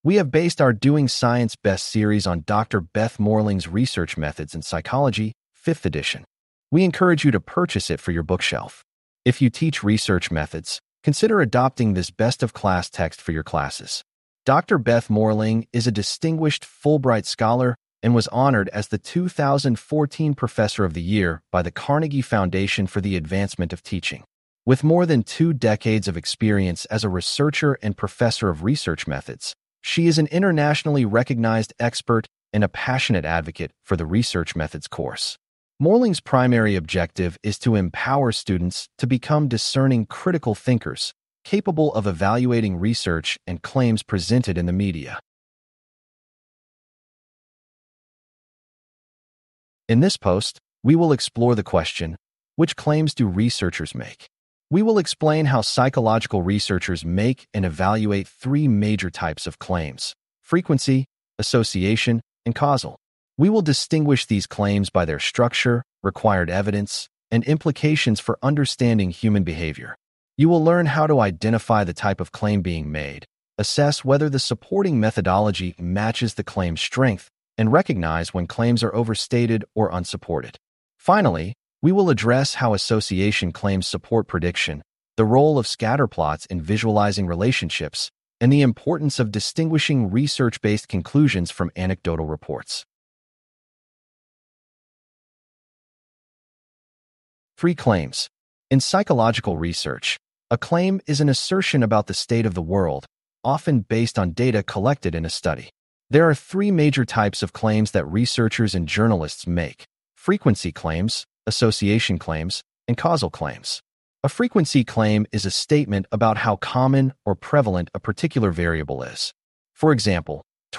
We have based our Doing Science Best series on Dr. Beth Morling's Research Methods in Psychology, 5th edition. We encourage you to purchase it for your bookshelf. If you teach research methods, consider adopting this best-of-class text for your classes. Dr. Beth Morling is a distinguished Fulbright scholar and was honored as the 2014 Professor of the Year by the Carnegie Foundation for the Advancement of Teaching. With more than 2 decades of experience as a researcher and professor of research methods, she is an internationally recognized expert and a passionate advocate for the Research Methods course. Morling's primary objective is to empower students to become discerning critical thinkers, capable of evaluating research and claims presented in the media. In this post, we will explore the question, which claims do researchers make? We will explain how psychological researchers make and evaluate 3 major types of claims: frequency, association, and causal. We will distinguish these claims by their structure, required evidence, and implications for understanding human behavior. You will learn how to identify the type of claim being made, assess whether the supporting methodology matches the claim's strength, and recognize when claims are overstated or unsupported. Finally, we will address how association claims support prediction, the role of scatterplots in visualizing relationships, and the importance of distinguishing research-based conclusions from anecdotal reports. 3 claims. In psychological research, a claim is an assertion about the state of the world, often based on data collected in a study. There are 3 major types of claims that researchers and journalists make: frequency claims, association claims, and causal claims. A frequency claim is a statement about how common or prevalent a particular variable is. For example,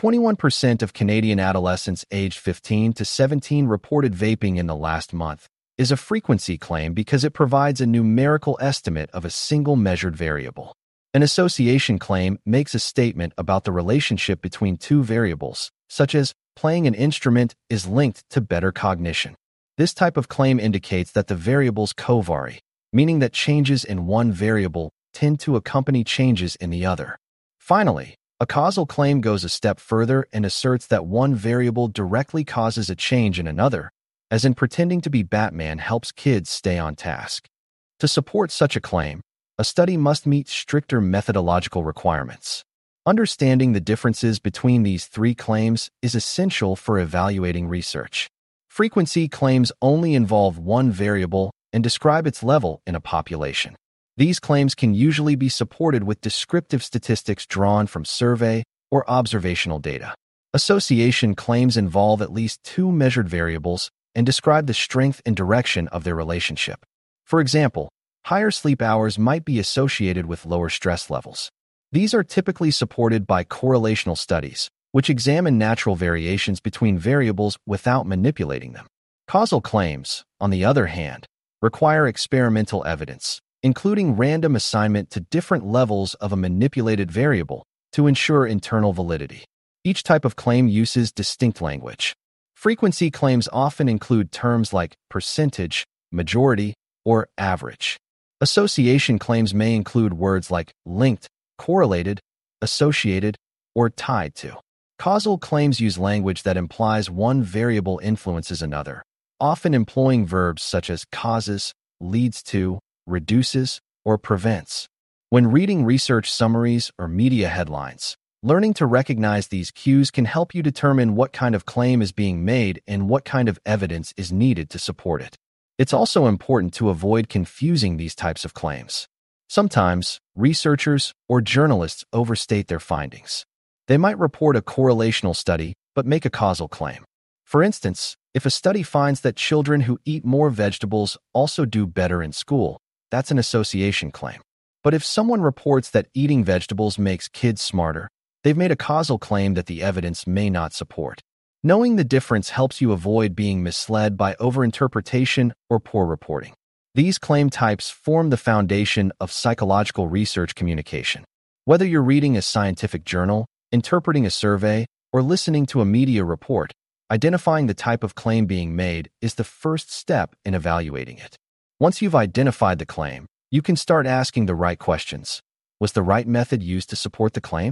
21% of Canadian adolescents aged 15 to 17 reported vaping in the last month is a frequency claim because it provides a numerical estimate of a single measured variable. An association claim makes a statement about the relationship between 2 variables, such as playing an instrument is linked to better cognition. This type of claim indicates that the variables covary, meaning that changes in one variable tend to accompany changes in the other. Finally, a causal claim goes a step further and asserts that one variable directly causes a change in another, as in pretending to be Batman helps kids stay on task. To support such a claim, a study must meet stricter methodological requirements. Understanding the differences between these 3 claims is essential for evaluating research. Frequency claims only involve one variable and describe its level in a population. These claims can usually be supported with descriptive statistics drawn from survey or observational data. Association claims involve at least 2 measured variables and describe the strength and direction of their relationship. For example, higher sleep hours might be associated with lower stress levels. These are typically supported by correlational studies, which examine natural variations between variables without manipulating them. Causal claims, on the other hand, require experimental evidence, including random assignment to different levels of a manipulated variable to ensure internal validity. Each type of claim uses distinct language. Frequency claims often include terms like percentage, majority, or average. Association claims may include words like linked, correlated, associated, or tied to. Causal claims use language that implies one variable influences another, often employing verbs such as causes, leads to, reduces, or prevents. When reading research summaries or media headlines, learning to recognize these cues can help you determine what kind of claim is being made and what kind of evidence is needed to support it. It's also important to avoid confusing these types of claims. Sometimes, researchers or journalists overstate their findings. They might report a correlational study but make a causal claim. For instance, if a study finds that children who eat more vegetables also do better in school, that's an association claim. But if someone reports that eating vegetables makes kids smarter, they've made a causal claim that the evidence may not support. Knowing the difference helps you avoid being misled by overinterpretation or poor reporting. These claim types form the foundation of psychological research communication. Whether you're reading a scientific journal, interpreting a survey, or listening to a media report, identifying the type of claim being made is the first step in evaluating it. Once you've identified the claim, you can start asking the right questions. Was the right method used to support the claim?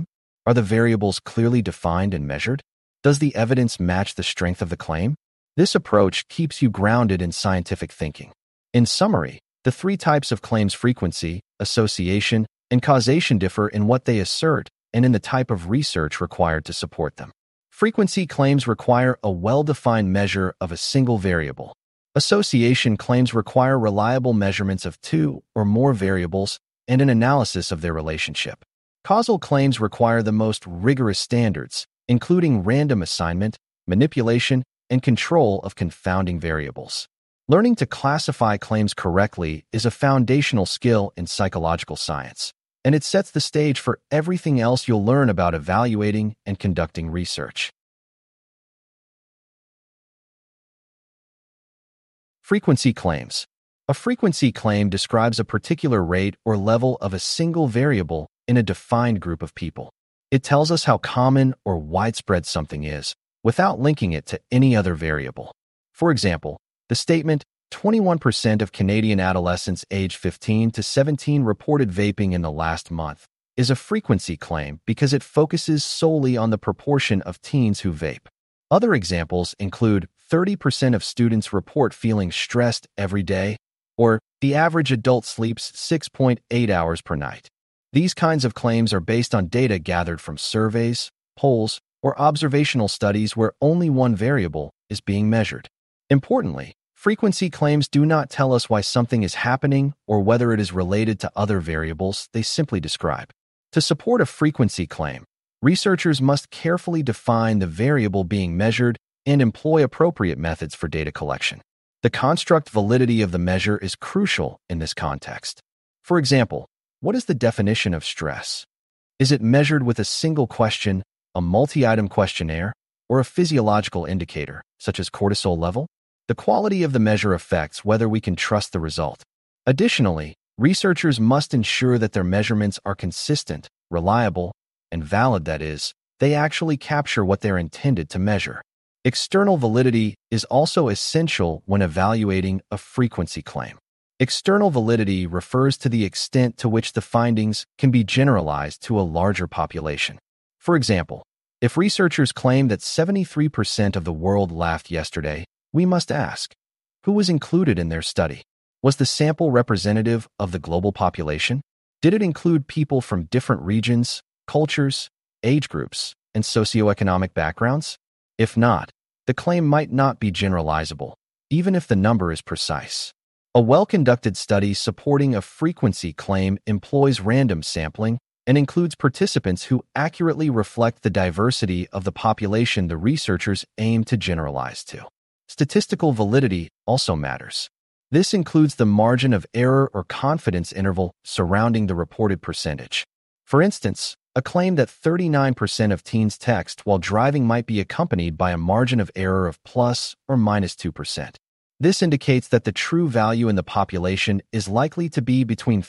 Are the variables clearly defined and measured? Does the evidence match the strength of the claim? This approach keeps you grounded in scientific thinking. In summary, the three types of claims frequency, association, and causation differ in what they assert and in the type of research required to support them. Frequency claims require a well-defined measure of a single variable. Association claims require reliable measurements of two or more variables and an analysis of their relationship. Causal claims require the most rigorous standards, including random assignment, manipulation, and control of confounding variables. Learning to classify claims correctly is a foundational skill in psychological science, and it sets the stage for everything else you'll learn about evaluating and conducting research. Frequency claims. A frequency claim describes a particular rate or level of a single variable in a defined group of people. It tells us how common or widespread something is, without linking it to any other variable. For example, the statement, 21% of Canadian adolescents aged 15 to 17 reported vaping in the last month, is a frequency claim because it focuses solely on the proportion of teens who vape. Other examples include 30% of students report feeling stressed every day, or the average adult sleeps 6.8 hours per night. These kinds of claims are based on data gathered from surveys, polls, or observational studies where only one variable is being measured. Importantly, frequency claims do not tell us why something is happening or whether it is related to other variables. They simply describe. To support a frequency claim, researchers must carefully define the variable being measured and employ appropriate methods for data collection. The construct validity of the measure is crucial in this context. For example, what is the definition of stress? Is it measured with a single question, a multi-item questionnaire, or a physiological indicator, such as cortisol level? The quality of the measure affects whether we can trust the result. Additionally, researchers must ensure that their measurements are consistent, reliable, and valid, that is, they actually capture what they're intended to measure. External validity is also essential when evaluating a frequency claim. External validity refers to the extent to which the findings can be generalized to a larger population. For example, if researchers claim that 73% of the world laughed yesterday, we must ask, who was included in their study? Was the sample representative of the global population? Did it include people from different regions, cultures, age groups, and socioeconomic backgrounds? If not, the claim might not be generalizable, even if the number is precise. A well-conducted study supporting a frequency claim employs random sampling and includes participants who accurately reflect the diversity of the population the researchers aim to generalize to. Statistical validity also matters. This includes the margin of error or confidence interval surrounding the reported percentage. For instance, a claim that 39% of teens text while driving might be accompanied by a margin of error of plus or minus 2%. This indicates that the true value in the population is likely to be between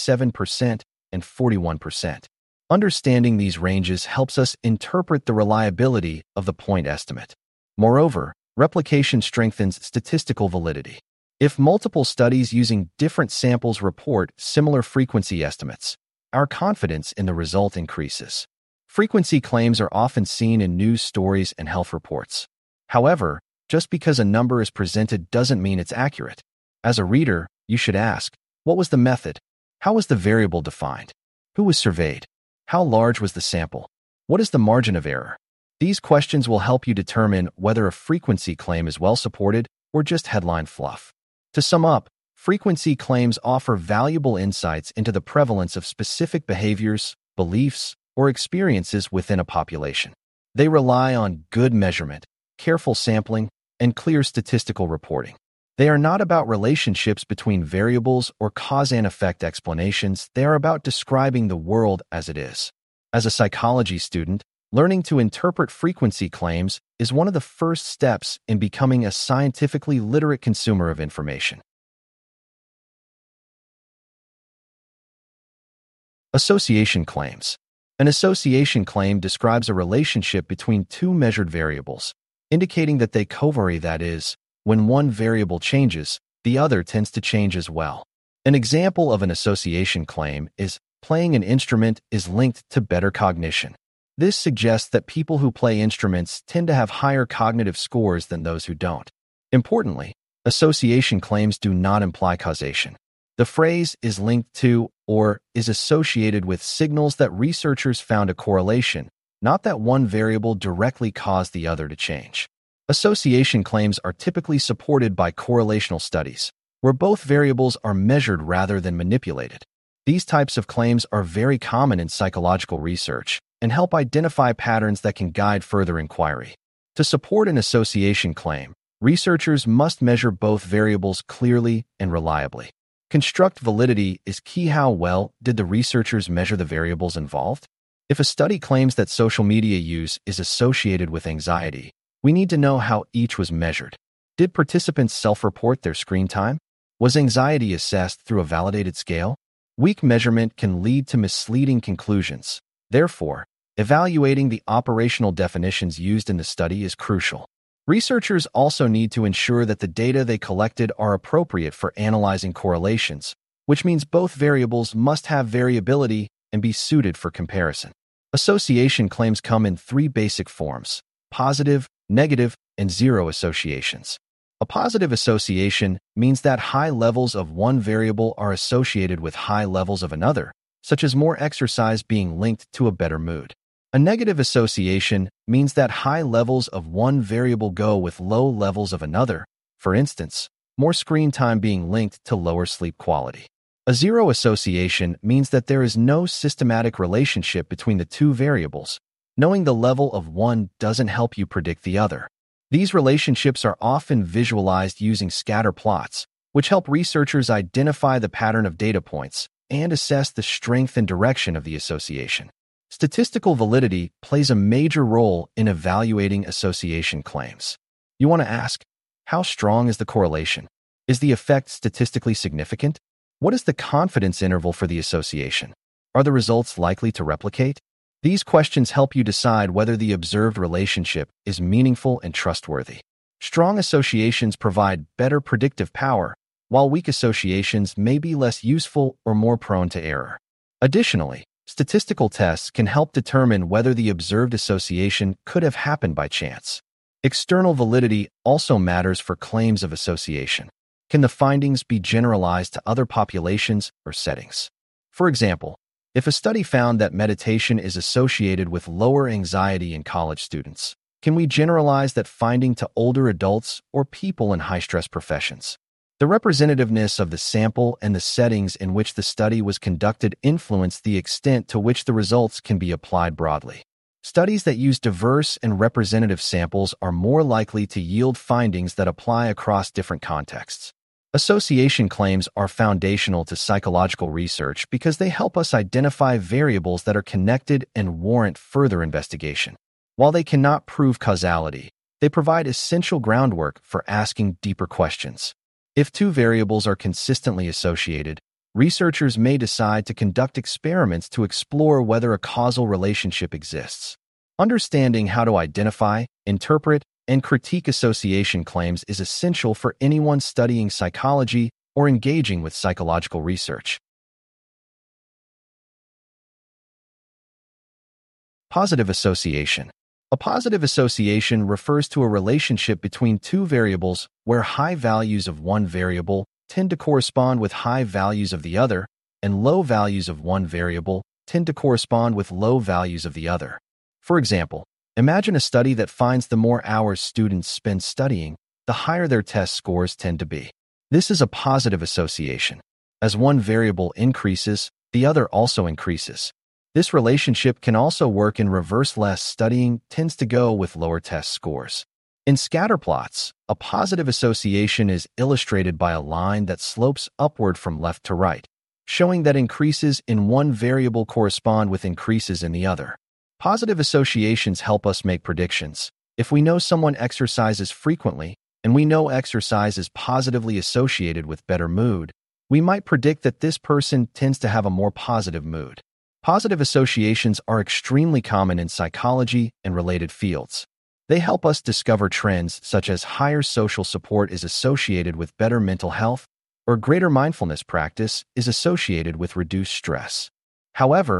37% and 41%. Understanding these ranges helps us interpret the reliability of the point estimate. Moreover, replication strengthens statistical validity. If multiple studies using different samples report similar frequency estimates, our confidence in the result increases. Frequency claims are often seen in news stories and health reports. However, just because a number is presented doesn't mean it's accurate. As a reader, you should ask, what was the method? How was the variable defined? Who was surveyed? How large was the sample? What is the margin of error? These questions will help you determine whether a frequency claim is well supported or just headline fluff. To sum up, frequency claims offer valuable insights into the prevalence of specific behaviors, beliefs, or experiences within a population. They rely on good measurement, careful sampling, and clear statistical reporting. They are not about relationships between variables or cause and effect explanations. They are about describing the world as it is. As a psychology student, learning to interpret frequency claims is one of the first steps in becoming a scientifically literate consumer of information. Association claims. An association claim describes a relationship between two measured variables, indicating that they covary, that is, when one variable changes, the other tends to change as well. An example of an association claim is playing an instrument is linked to better cognition. This suggests that people who play instruments tend to have higher cognitive scores than those who don't. Importantly, association claims do not imply causation. The phrase is linked to or is associated with signals that researchers found a correlation, not that one variable directly caused the other to change. Association claims are typically supported by correlational studies, where both variables are measured rather than manipulated. These types of claims are very common in psychological research and help identify patterns that can guide further inquiry. To support an association claim, researchers must measure both variables clearly and reliably. Construct validity is key. How well did the researchers measure the variables involved? If a study claims that social media use is associated with anxiety, we need to know how each was measured. Did participants self-report their screen time? Was anxiety assessed through a validated scale? Weak measurement can lead to misleading conclusions. Therefore, evaluating the operational definitions used in the study is crucial. Researchers also need to ensure that the data they collected are appropriate for analyzing correlations, which means both variables must have variability and be suited for comparison. Association claims come in three basic forms: positive, negative, and zero associations. A positive association means that high levels of one variable are associated with high levels of another, such as more exercise being linked to a better mood. A negative association means that high levels of one variable go with low levels of another, for instance, more screen time being linked to lower sleep quality. A zero association means that there is no systematic relationship between the two variables. Knowing the level of one doesn't help you predict the other. These relationships are often visualized using scatter plots, which help researchers identify the pattern of data points and assess the strength and direction of the association. Statistical validity plays a major role in evaluating association claims. You want to ask, how strong is the correlation? Is the effect statistically significant? What is the confidence interval for the association? Are the results likely to replicate? These questions help you decide whether the observed relationship is meaningful and trustworthy. Strong associations provide better predictive power, while weak associations may be less useful or more prone to error. Additionally, statistical tests can help determine whether the observed association could have happened by chance. External validity also matters for claims of association. Can the findings be generalized to other populations or settings? For example, if a study found that meditation is associated with lower anxiety in college students, can we generalize that finding to older adults or people in high-stress professions? The representativeness of the sample and the settings in which the study was conducted influence the extent to which the results can be applied broadly. Studies that use diverse and representative samples are more likely to yield findings that apply across different contexts. Association claims are foundational to psychological research because they help us identify variables that are connected and warrant further investigation. While they cannot prove causality, they provide essential groundwork for asking deeper questions. If two variables are consistently associated, researchers may decide to conduct experiments to explore whether a causal relationship exists. Understanding how to identify, interpret, and critique association claims is essential for anyone studying psychology or engaging with psychological research. Positive association. A positive association refers to a relationship between two variables where high values of one variable tend to correspond with high values of the other, and low values of one variable tend to correspond with low values of the other. For example, imagine a study that finds the more hours students spend studying, the higher their test scores tend to be. This is a positive association. As one variable increases, the other also increases. This relationship can also work in reverse. Less studying tends to go with lower test scores. In scatter plots, a positive association is illustrated by a line that slopes upward from left to right, showing that increases in one variable correspond with increases in the other. Positive associations help us make predictions. If we know someone exercises frequently, and we know exercise is positively associated with better mood, we might predict that this person tends to have a more positive mood. Positive associations are extremely common in psychology and related fields. They help us discover trends such as higher social support is associated with better mental health, or greater mindfulness practice is associated with reduced stress. However,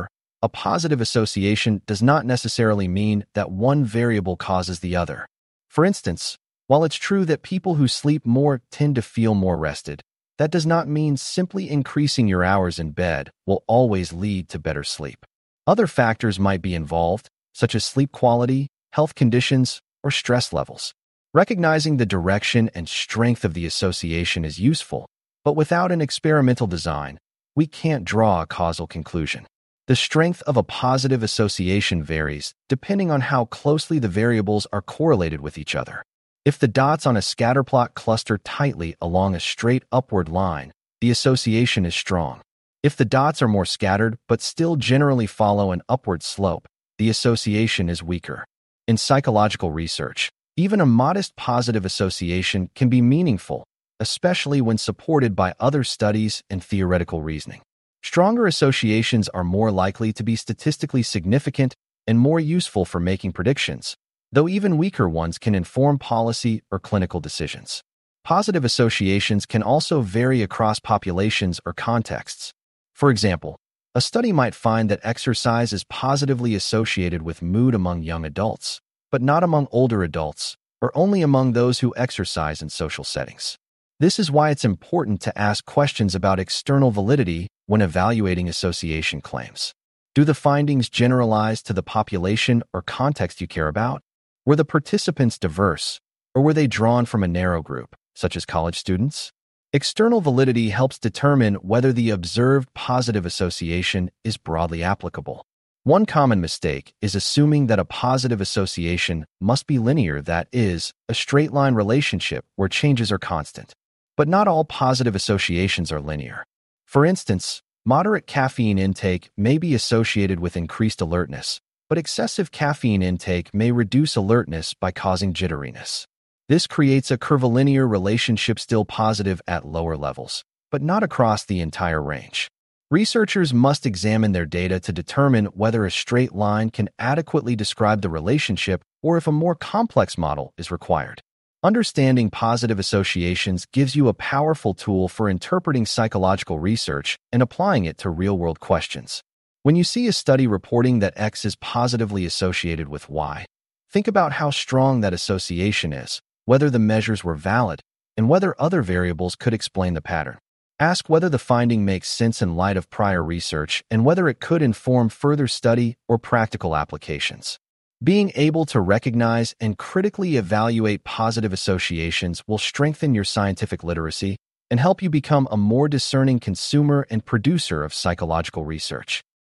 A positive association does not necessarily mean that one variable causes the other. For instance, while it's true that people who sleep more tend to feel more rested, that does not mean simply increasing your hours in bed will always lead to better sleep. Other factors might be involved, such as sleep quality, health conditions, or stress levels. Recognizing the direction and strength of the association is useful, but without an experimental design, we can't draw a causal conclusion. The strength of a positive association varies depending on how closely the variables are correlated with each other. If the dots on a scatterplot cluster tightly along a straight upward line, the association is strong. If the dots are more scattered but still generally follow an upward slope, the association is weaker. In psychological research, even a modest positive association can be meaningful, especially when supported by other studies and theoretical reasoning. Stronger associations are more likely to be statistically significant and more useful for making predictions, though even weaker ones can inform policy or clinical decisions. Positive associations can also vary across populations or contexts. For example, a study might find that exercise is positively associated with mood among young adults, but not among older adults, or only among those who exercise in social settings. This is why it's important to ask questions about external validity when evaluating association claims. Do the findings generalize to the population or context you care about? Were the participants diverse, or were they drawn from a narrow group, such as college students? External validity helps determine whether the observed positive association is broadly applicable. One common mistake is assuming that a positive association must be linear, that is, a straight-line relationship where changes are constant. But not all positive associations are linear. For instance, moderate caffeine intake may be associated with increased alertness, but excessive caffeine intake may reduce alertness by causing jitteriness. This creates a curvilinear relationship, still positive at lower levels, but not across the entire range. Researchers must examine their data to determine whether a straight line can adequately describe the relationship or if a more complex model is required. Understanding positive associations gives you a powerful tool for interpreting psychological research and applying it to real-world questions. When you see a study reporting that X is positively associated with Y, think about how strong that association is, whether the measures were valid, and whether other variables could explain the pattern. Ask whether the finding makes sense in light of prior research and whether it could inform further study or practical applications. Being able to recognize and critically evaluate positive associations will strengthen your scientific literacy and help you become a more discerning consumer and producer of psychological research.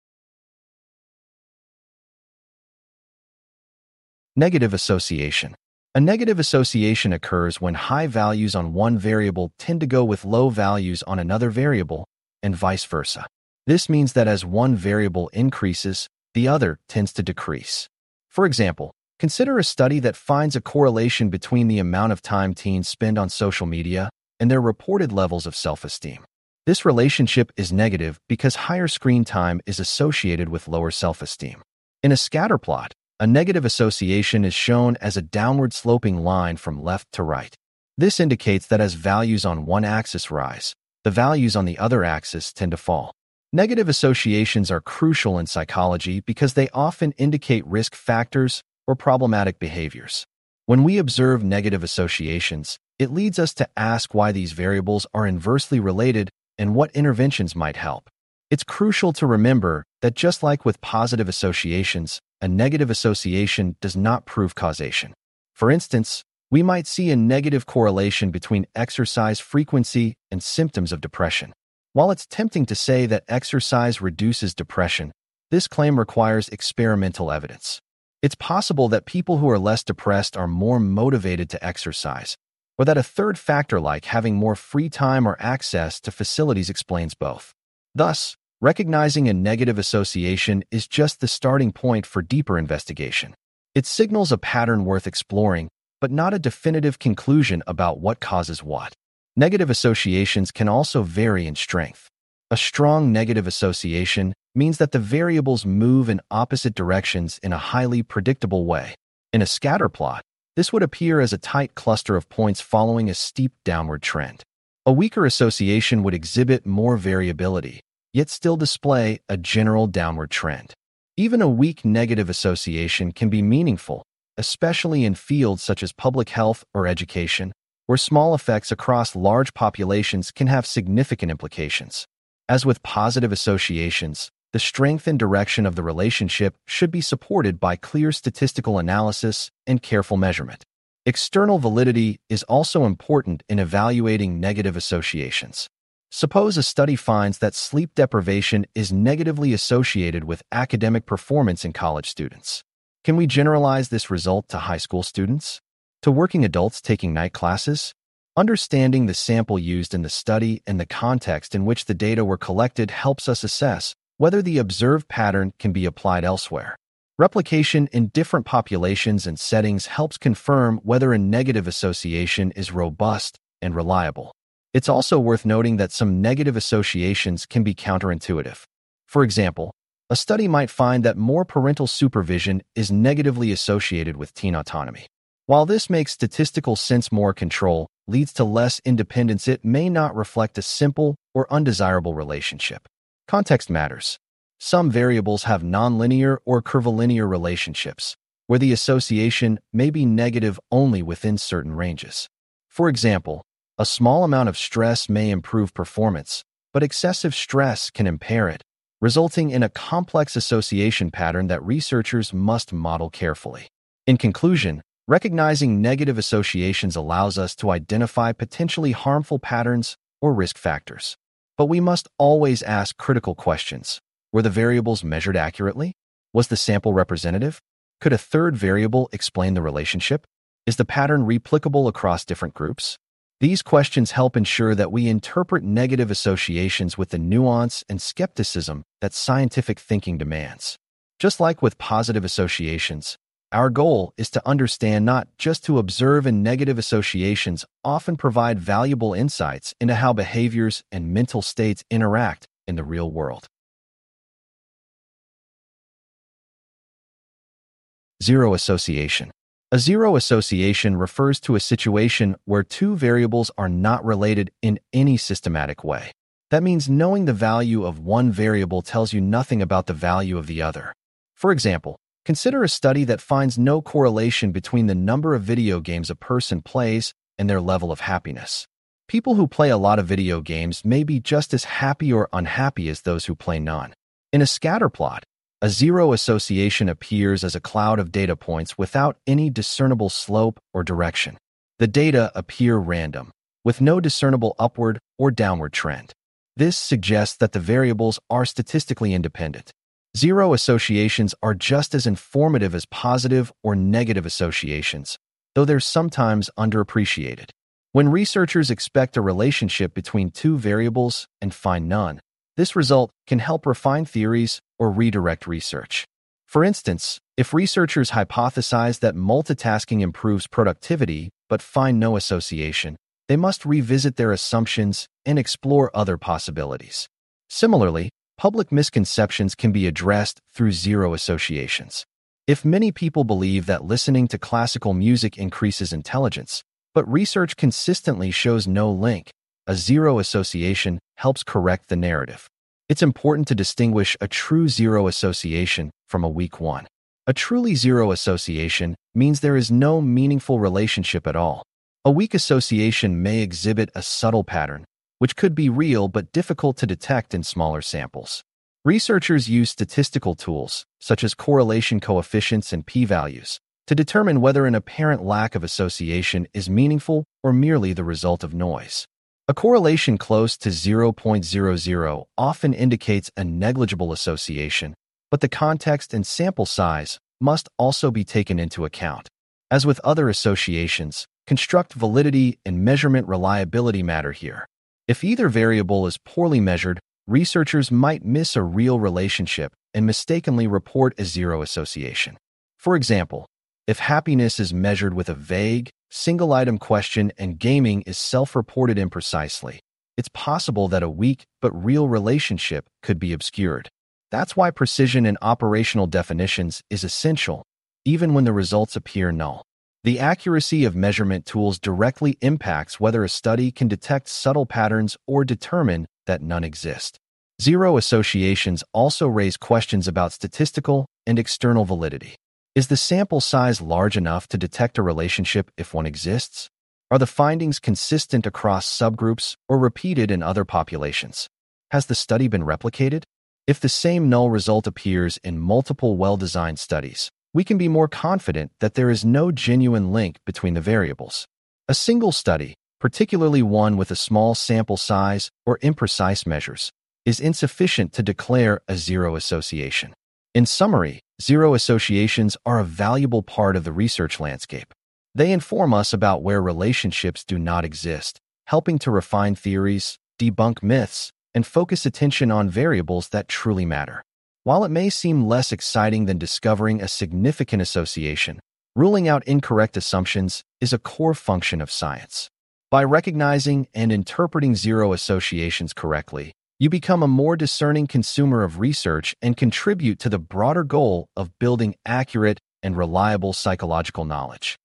Negative association. A negative association occurs when high values on one variable tend to go with low values on another variable, and vice versa. This means that as one variable increases, the other tends to decrease. For example, consider a study that finds a correlation between the amount of time teens spend on social media and their reported levels of self-esteem. This relationship is negative because higher screen time is associated with lower self-esteem. In a scatter plot, a negative association is shown as a downward sloping line from left to right. This indicates that as values on one axis rise, the values on the other axis tend to fall. Negative associations are crucial in psychology because they often indicate risk factors or problematic behaviors. When we observe negative associations, it leads us to ask why these variables are inversely related and what interventions might help. It's crucial to remember that just like with positive associations, a negative association does not prove causation. For instance, we might see a negative correlation between exercise frequency and symptoms of depression. While it's tempting to say that exercise reduces depression, this claim requires experimental evidence. It's possible that people who are less depressed are more motivated to exercise, or that a third factor like having more free time or access to facilities explains both. Thus, recognizing a negative association is just the starting point for deeper investigation. It signals a pattern worth exploring, but not a definitive conclusion about what causes what. Negative associations can also vary in strength. A strong negative association means that the variables move in opposite directions in a highly predictable way. In a scatter plot, this would appear as a tight cluster of points following a steep downward trend. A weaker association would exhibit more variability, yet still display a general downward trend. Even a weak negative association can be meaningful, especially in fields such as public health or education, where small effects across large populations can have significant implications. As with positive associations, the strength and direction of the relationship should be supported by clear statistical analysis and careful measurement. External validity is also important in evaluating negative associations. Suppose a study finds that sleep deprivation is negatively associated with academic performance in college students. Can we generalize this result to high school students? To working adults taking night classes? Understanding the sample used in the study and the context in which the data were collected helps us assess whether the observed pattern can be applied elsewhere. Replication in different populations and settings helps confirm whether a negative association is robust and reliable. It's also worth noting that some negative associations can be counterintuitive. For example, a study might find that more parental supervision is negatively associated with teen autonomy. While this makes statistical sense, more control leads to less independence. It may not reflect a simple or undesirable relationship. Context matters. Some variables have nonlinear or curvilinear relationships, where the association may be negative only within certain ranges. For example, a small amount of stress may improve performance, but excessive stress can impair it, resulting in a complex association pattern that researchers must model carefully. In conclusion, recognizing negative associations allows us to identify potentially harmful patterns or risk factors. But we must always ask critical questions. Were the variables measured accurately? Was the sample representative? Could a third variable explain the relationship? Is the pattern replicable across different groups? These questions help ensure that we interpret negative associations with the nuance and skepticism that scientific thinking demands. Just like with positive associations, our goal is to understand, not just to observe, and negative associations often provide valuable insights into how behaviors and mental states interact in the real world. Zero association. A zero association refers to a situation where two variables are not related in any systematic way. That means knowing the value of one variable tells you nothing about the value of the other. For example, consider a study that finds no correlation between the number of video games a person plays and their level of happiness. People who play a lot of video games may be just as happy or unhappy as those who play none. In a scatter plot, a zero association appears as a cloud of data points without any discernible slope or direction. The data appear random, with no discernible upward or downward trend. This suggests that the variables are statistically independent. Zero associations are just as informative as positive or negative associations, though they're sometimes underappreciated. When researchers expect a relationship between two variables and find none, this result can help refine theories or redirect research. For instance, if researchers hypothesize that multitasking improves productivity but find no association, they must revisit their assumptions and explore other possibilities. Similarly, public misconceptions can be addressed through zero associations. If many people believe that listening to classical music increases intelligence, but research consistently shows no link, a zero association helps correct the narrative. It's important to distinguish a true zero association from a weak one. A truly zero association means there is no meaningful relationship at all. A weak association may exhibit a subtle pattern, which could be real but difficult to detect in smaller samples. Researchers use statistical tools, such as correlation coefficients and p-values, to determine whether an apparent lack of association is meaningful or merely the result of noise. A correlation close to 0.00 often indicates a negligible association, but the context and sample size must also be taken into account. As with other associations, construct validity and measurement reliability matter here. If either variable is poorly measured, researchers might miss a real relationship and mistakenly report a zero association. For example, if happiness is measured with a vague, single-item question and gaming is self-reported imprecisely, it's possible that a weak but real relationship could be obscured. That's why precision in operational definitions is essential, even when the results appear null. The accuracy of measurement tools directly impacts whether a study can detect subtle patterns or determine that none exist. Zero associations also raise questions about statistical and external validity. Is the sample size large enough to detect a relationship if one exists? Are the findings consistent across subgroups or repeated in other populations? Has the study been replicated? If the same null result appears in multiple well-designed studies, we can be more confident that there is no genuine link between the variables. A single study, particularly one with a small sample size or imprecise measures, is insufficient to declare a zero association. In summary, zero associations are a valuable part of the research landscape. They inform us about where relationships do not exist, helping to refine theories, debunk myths, and focus attention on variables that truly matter. While it may seem less exciting than discovering a significant association, ruling out incorrect assumptions is a core function of science. By recognizing and interpreting zero associations correctly, you become a more discerning consumer of research and contribute to the broader goal of building accurate and reliable psychological knowledge.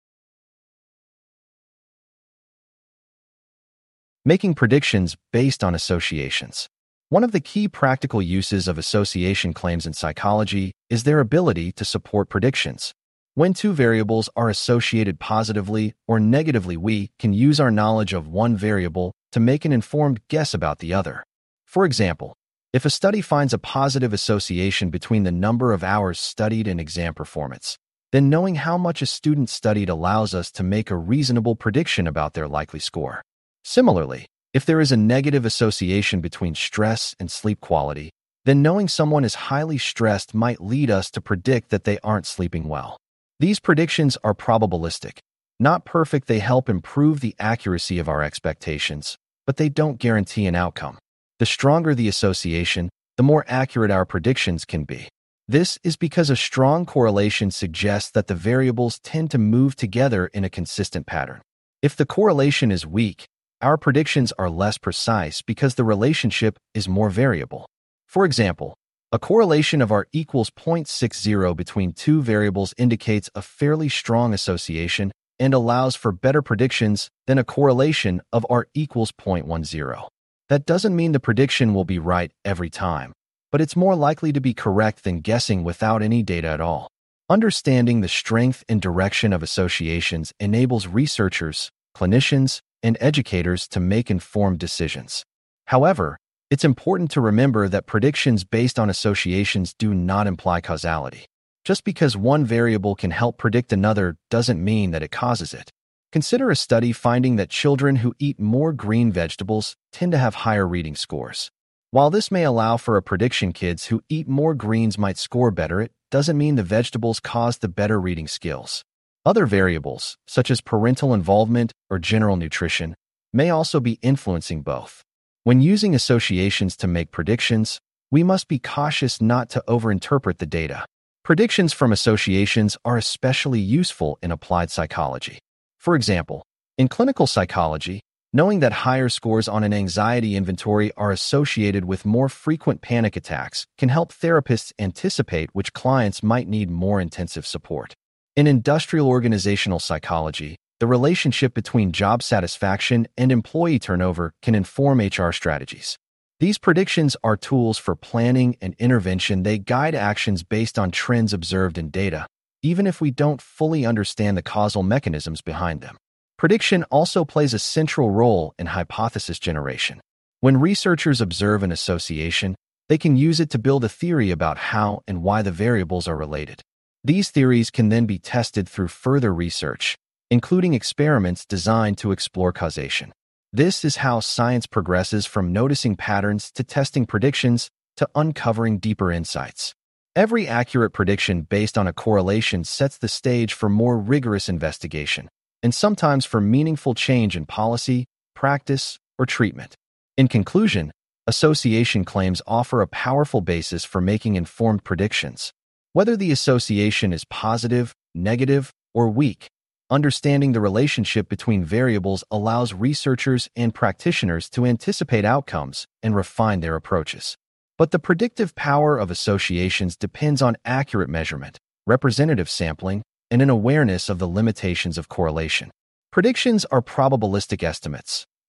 Making predictions based on associations. One of the key practical uses of association claims in psychology is their ability to support predictions. When two variables are associated positively or negatively, we can use our knowledge of one variable to make an informed guess about the other. For example, if a study finds a positive association between the number of hours studied and exam performance, then knowing how much a student studied allows us to make a reasonable prediction about their likely score. Similarly, if there is a negative association between stress and sleep quality, then knowing someone is highly stressed might lead us to predict that they aren't sleeping well. These predictions are probabilistic. Not perfect, they help improve the accuracy of our expectations, but they don't guarantee an outcome. The stronger the association, the more accurate our predictions can be. This is because a strong correlation suggests that the variables tend to move together in a consistent pattern. If the correlation is weak, our predictions are less precise because the relationship is more variable. For example, a correlation of R equals 0.60 between two variables indicates a fairly strong association and allows for better predictions than a correlation of R equals 0.10. That doesn't mean the prediction will be right every time, but it's more likely to be correct than guessing without any data at all. Understanding the strength and direction of associations enables researchers, clinicians, and educators to make informed decisions. However, it's important to remember that predictions based on associations do not imply causality. Just because one variable can help predict another doesn't mean that it causes it. Consider a study finding that children who eat more green vegetables tend to have higher reading scores. While this may allow for a prediction kids who eat more greens might score better, it doesn't mean the vegetables cause the better reading skills. Other variables, such as parental involvement or general nutrition, may also be influencing both. When using associations to make predictions, we must be cautious not to overinterpret the data. Predictions from associations are especially useful in applied psychology. For example, in clinical psychology, knowing that higher scores on an anxiety inventory are associated with more frequent panic attacks can help therapists anticipate which clients might need more intensive support. In industrial organizational psychology, the relationship between job satisfaction and employee turnover can inform HR strategies. These predictions are tools for planning and intervention. They guide actions based on trends observed in data, even if we don't fully understand the causal mechanisms behind them. Prediction also plays a central role in hypothesis generation. When researchers observe an association, they can use it to build a theory about how and why the variables are related. These theories can then be tested through further research, including experiments designed to explore causation. This is how science progresses from noticing patterns to testing predictions to uncovering deeper insights. Every accurate prediction based on a correlation sets the stage for more rigorous investigation, and sometimes for meaningful change in policy, practice, or treatment. In conclusion, association claims offer a powerful basis for making informed predictions. Whether the association is positive, negative, or weak, understanding the relationship between variables allows researchers and practitioners to anticipate outcomes and refine their approaches. But the predictive power of associations depends on accurate measurement, representative sampling, and an awareness of the limitations of correlation. Predictions are probabilistic estimates.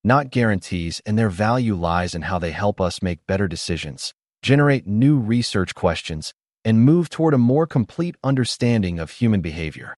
not guarantees, and their value lies in how they help us make better decisions, generate new research questions, and move toward a more complete understanding of human behavior.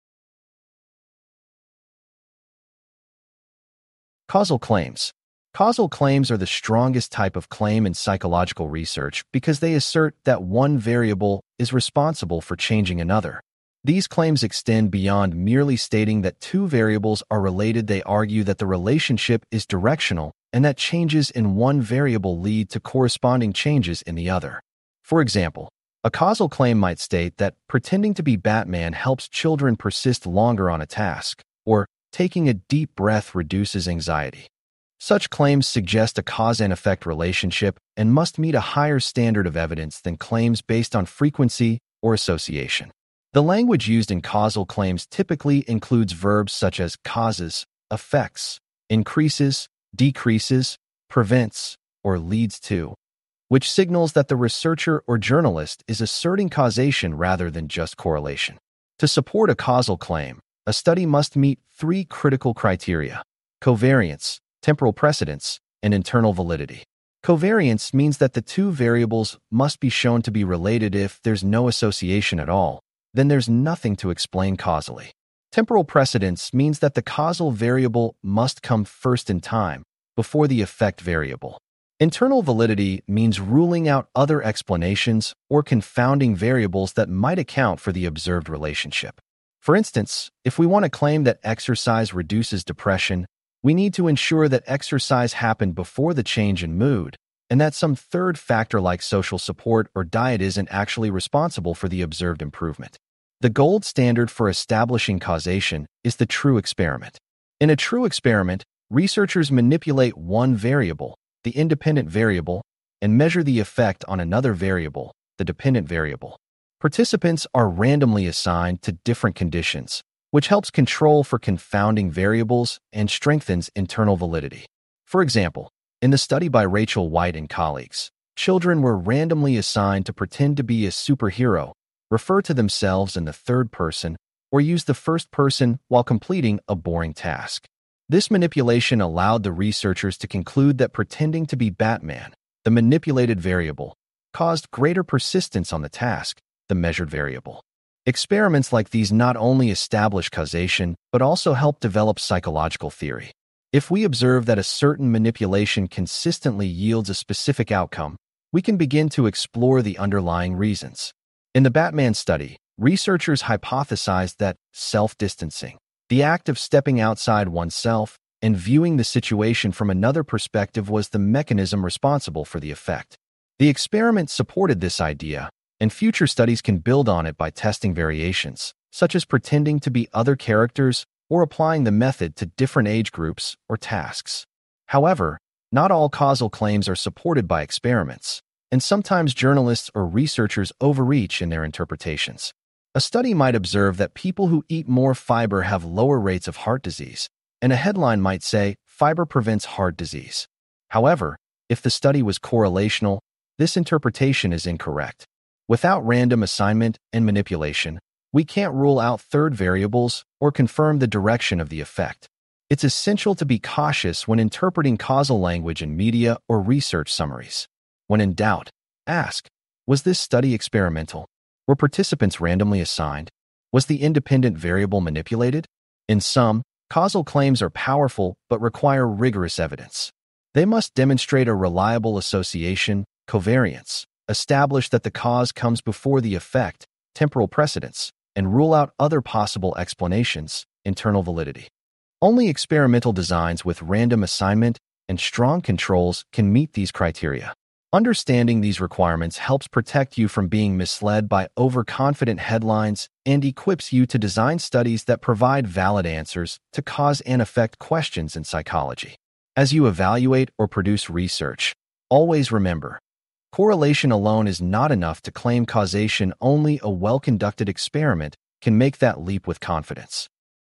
Causal claims. Causal claims are the strongest type of claim in psychological research because they assert that one variable is responsible for changing another. These claims extend beyond merely stating that two variables are related. They argue that the relationship is directional and that changes in one variable lead to corresponding changes in the other. For example, a causal claim might state that pretending to be Batman helps children persist longer on a task, or taking a deep breath reduces anxiety. Such claims suggest a cause and effect relationship and must meet a higher standard of evidence than claims based on frequency or association. The language used in causal claims typically includes verbs such as causes, affects, increases, decreases, prevents, or leads to, which signals that the researcher or journalist is asserting causation rather than just correlation. To support a causal claim, a study must meet three critical criteria: covariance, temporal precedence, and internal validity. Covariance means that the two variables must be shown to be related. If there's no association at all, then there's nothing to explain causally. Temporal precedence means that the causal variable must come first in time, before the effect variable. Internal validity means ruling out other explanations or confounding variables that might account for the observed relationship. For instance, if we want to claim that exercise reduces depression, we need to ensure that exercise happened before the change in mood, and that some third factor like social support or diet isn't actually responsible for the observed improvement. The gold standard for establishing causation is the true experiment. In a true experiment, researchers manipulate one variable, the independent variable, and measure the effect on another variable, the dependent variable. Participants are randomly assigned to different conditions, which helps control for confounding variables and strengthens internal validity. For example, in the study by Rachel White and colleagues, children were randomly assigned to pretend to be a superhero, refer to themselves in the third person, or use the first person while completing a boring task. This manipulation allowed the researchers to conclude that pretending to be Batman, the manipulated variable, caused greater persistence on the task, the measured variable. Experiments like these not only establish causation, but also help develop psychological theory. If we observe that a certain manipulation consistently yields a specific outcome, we can begin to explore the underlying reasons. In the Batman study, researchers hypothesized that self-distancing, the act of stepping outside oneself and viewing the situation from another perspective, was the mechanism responsible for the effect. The experiment supported this idea, and future studies can build on it by testing variations, such as pretending to be other characters or applying the method to different age groups or tasks. However, not all causal claims are supported by experiments, and sometimes journalists or researchers overreach in their interpretations. A study might observe that people who eat more fiber have lower rates of heart disease, and a headline might say, "Fiber prevents heart disease." However, if the study was correlational, this interpretation is incorrect. Without random assignment and manipulation, we can't rule out third variables or confirm the direction of the effect. It's essential to be cautious when interpreting causal language in media or research summaries. When in doubt, ask, was this study experimental? Were participants randomly assigned? Was the independent variable manipulated? In sum, causal claims are powerful but require rigorous evidence. They must demonstrate a reliable association, covariance, establish that the cause comes before the effect, temporal precedence, and rule out other possible explanations, internal validity. Only experimental designs with random assignment and strong controls can meet these criteria. Understanding these requirements helps protect you from being misled by overconfident headlines and equips you to design studies that provide valid answers to cause and effect questions in psychology. As you evaluate or produce research, always remember, correlation alone is not enough to claim causation. Only a well-conducted experiment can make that leap with confidence.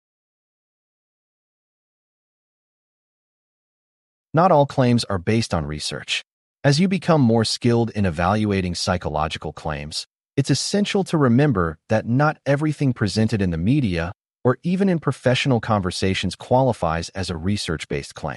Not all claims are based on research. As you become more skilled in evaluating psychological claims, it's essential to remember that not everything presented in the media or even in professional conversations qualifies as a research-based claim.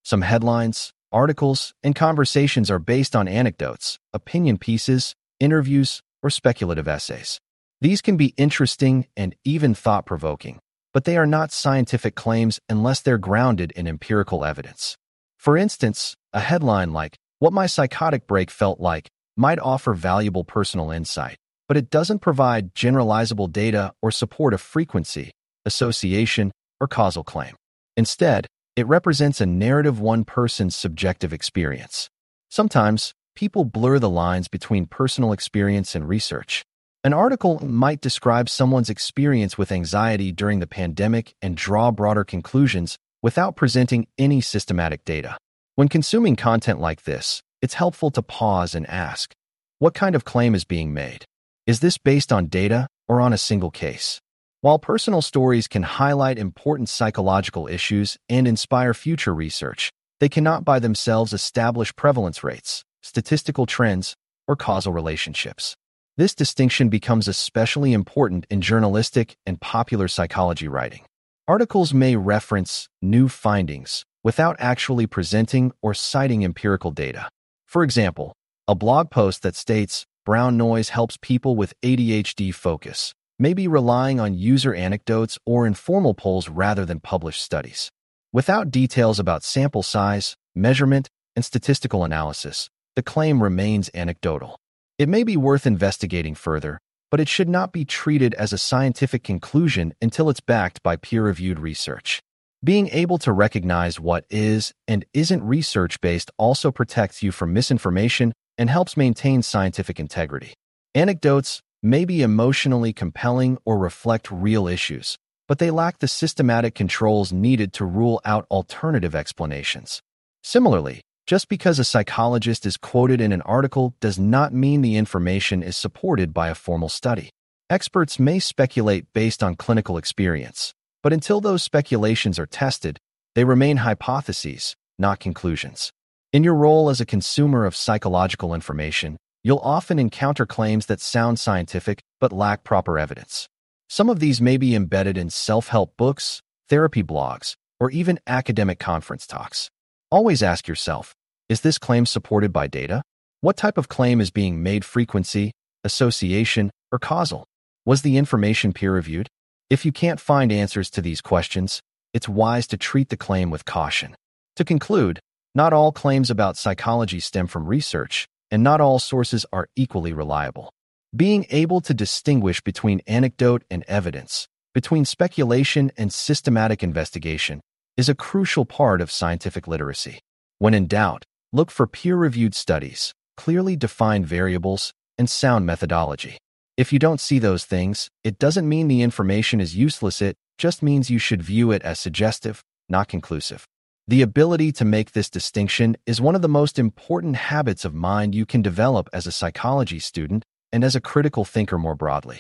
Some headlines, articles, and conversations are based on anecdotes, opinion pieces, interviews, or speculative essays. These can be interesting and even thought-provoking, but they are not scientific claims unless they're grounded in empirical evidence. For instance, a headline like, "What my psychotic break felt like," might offer valuable personal insight, but it doesn't provide generalizable data or support a frequency, association, or causal claim. Instead, it represents a narrative one person's subjective experience. Sometimes, people blur the lines between personal experience and research. An article might describe someone's experience with anxiety during the pandemic and draw broader conclusions without presenting any systematic data. When consuming content like this, it's helpful to pause and ask, what kind of claim is being made? Is this based on data or on a single case? While personal stories can highlight important psychological issues and inspire future research, they cannot by themselves establish prevalence rates, statistical trends, or causal relationships. This distinction becomes especially important in journalistic and popular psychology writing. Articles may reference new findings without actually presenting or citing empirical data. For example, a blog post that states brown noise helps people with ADHD focus may be relying on user anecdotes or informal polls rather than published studies. Without details about sample size, measurement, and statistical analysis, the claim remains anecdotal. It may be worth investigating further, but it should not be treated as a scientific conclusion until it's backed by peer-reviewed research. Being able to recognize what is and isn't research-based also protects you from misinformation and helps maintain scientific integrity. Anecdotes may be emotionally compelling or reflect real issues, but they lack the systematic controls needed to rule out alternative explanations. Similarly, just because a psychologist is quoted in an article does not mean the information is supported by a formal study. Experts may speculate based on clinical experience, but until those speculations are tested, they remain hypotheses, not conclusions. In your role as a consumer of psychological information, you'll often encounter claims that sound scientific but lack proper evidence. Some of these may be embedded in self-help books, therapy blogs, or even academic conference talks. Always ask yourself, is this claim supported by data? What type of claim is being made? Frequency, association, or causal? Was the information peer-reviewed? If you can't find answers to these questions, it's wise to treat the claim with caution. To conclude, not all claims about psychology stem from research, and not all sources are equally reliable. Being able to distinguish between anecdote and evidence, between speculation and systematic investigation, is a crucial part of scientific literacy. When in doubt, look for peer-reviewed studies, clearly defined variables, and sound methodology. If you don't see those things, it doesn't mean the information is useless, it just means you should view it as suggestive, not conclusive. The ability to make this distinction is one of the most important habits of mind you can develop as a psychology student and as a critical thinker more broadly.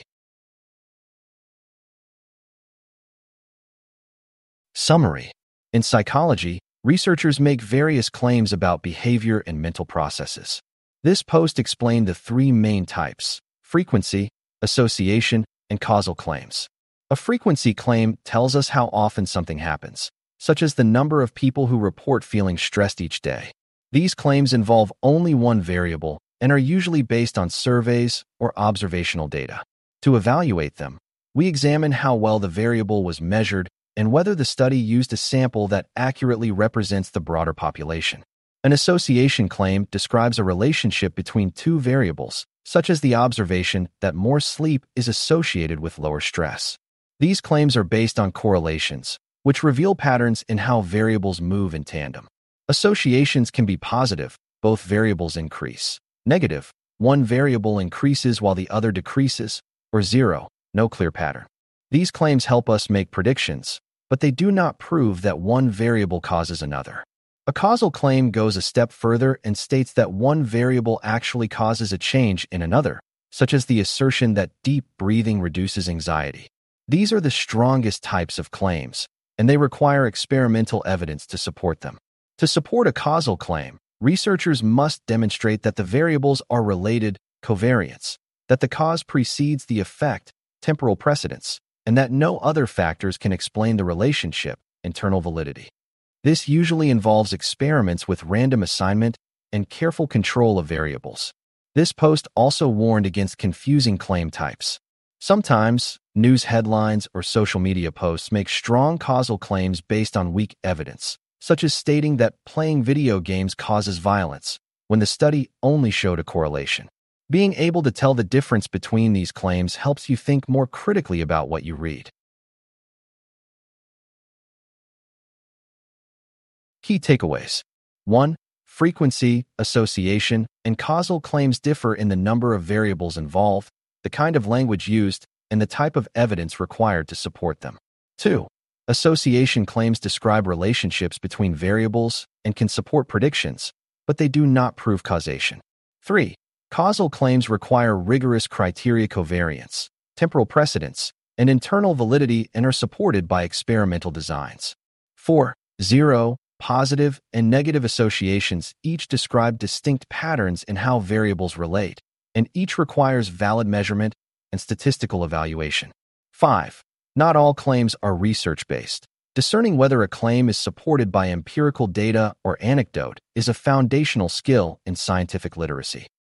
Summary. In psychology, researchers make various claims about behavior and mental processes. This post explained the three main types: frequency, association, and causal claims. A frequency claim tells us how often something happens, such as the number of people who report feeling stressed each day. These claims involve only one variable and are usually based on surveys or observational data. To evaluate them, we examine how well the variable was measured and whether the study used a sample that accurately represents the broader population. An association claim describes a relationship between two variables, such as the observation that more sleep is associated with lower stress. These claims are based on correlations, which reveal patterns in how variables move in tandem. Associations can be positive, both variables increase; negative, one variable increases while the other decreases; or zero, no clear pattern. These claims help us make predictions, but they do not prove that one variable causes another. A causal claim goes a step further and states that one variable actually causes a change in another, such as the assertion that deep breathing reduces anxiety. These are the strongest types of claims, and they require experimental evidence to support them. To support a causal claim, researchers must demonstrate that the variables are related, covariance, that the cause precedes the effect, temporal precedence, and that no other factors can explain the relationship, internal validity. This usually involves experiments with random assignment and careful control of variables. This post also warned against confusing claim types. Sometimes, news headlines or social media posts make strong causal claims based on weak evidence, such as stating that playing video games causes violence, when the study only showed a correlation. Being able to tell the difference between these claims helps you think more critically about what you read. Key takeaways. 1. Frequency, association, and causal claims differ in the number of variables involved, the kind of language used, and the type of evidence required to support them. 2. Association claims describe relationships between variables and can support predictions, but they do not prove causation. 3. Causal claims require rigorous criteria covariance, temporal precedence, and internal validity and are supported by experimental designs. 4. 0. Positive and negative associations each describe distinct patterns in how variables relate, and each requires valid measurement and statistical evaluation. 5. Not all claims are research-based. Discerning whether a claim is supported by empirical data or anecdote is a foundational skill in scientific literacy.